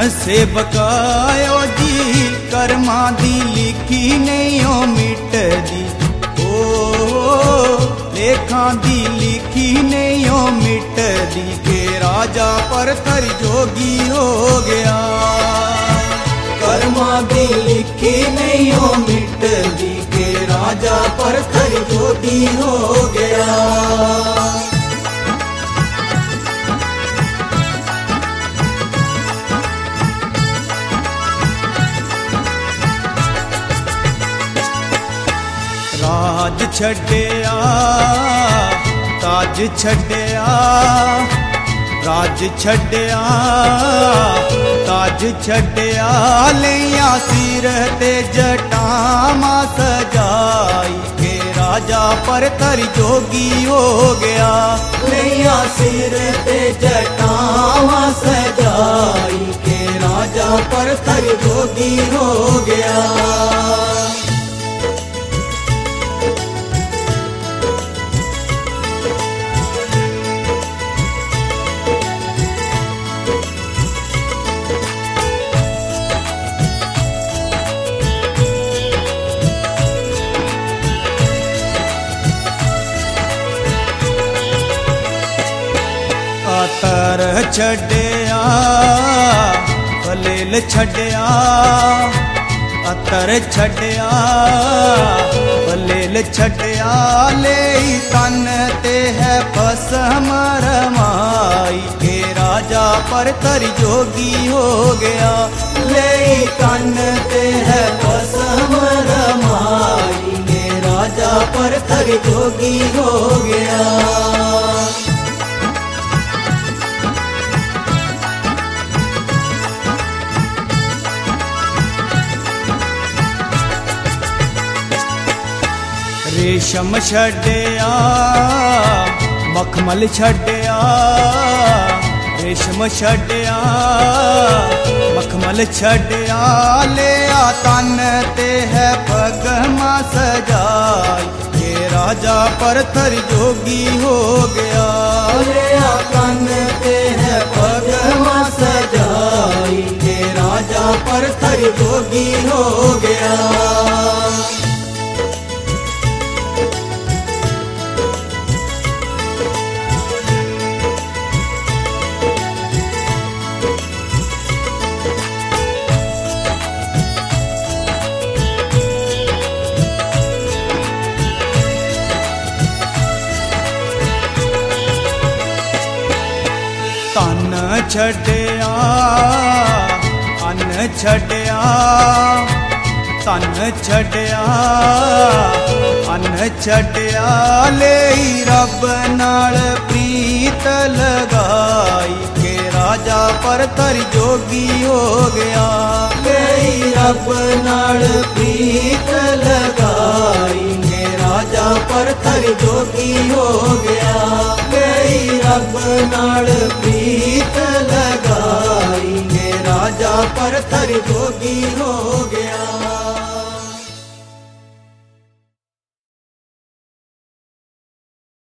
से बकायो जी कर्मा दी लिखी नहीं ओ मिट दी। ओ लेखा दी लिखी नहीं ओ मिट दी के राजा परतर जोगी हो गया। कर्मा दी लिखी नहीं ओ मिट दी के राजा परतर जोगी हो गया। राज छड्या ताज छड्या, राज छड्या ताज छड्या, लिया सिर ते जटामा सजाई के राजा परतर जोगी हो गया। लिया सिर ते जटामा सजाई के राजा परतर जोगी हो गया। अतर छड्या फलेल छड्या, अतर छड्या फलेल छड्या, ले तन ते है भस्म रमाई के राजा परतर जोगी हो गया। ले तन ते है भस्म रमाई के राजा परतर जोगी हो गया। रेशम छड्या मखमल छड्या, रेशम छड्या मखमल छड्या, लिया तन ते है पगमा सजाई के राजा परतर जोगी हो गया। लिया तन ते है पगमा सजाई के राजा परतर जोगी हो गया। तन छड्या अन्न छड्या, तन छड्या अन्न छड्या, ले रब नाल प्रीत लगाई के राजा परतर जोगी हो गया। ले रब नाल प्रीत लगाई के राजा परतर जोगी हो गया। ले रब नाल प्रीत लगाई के राजा परतर जोगी हो गया।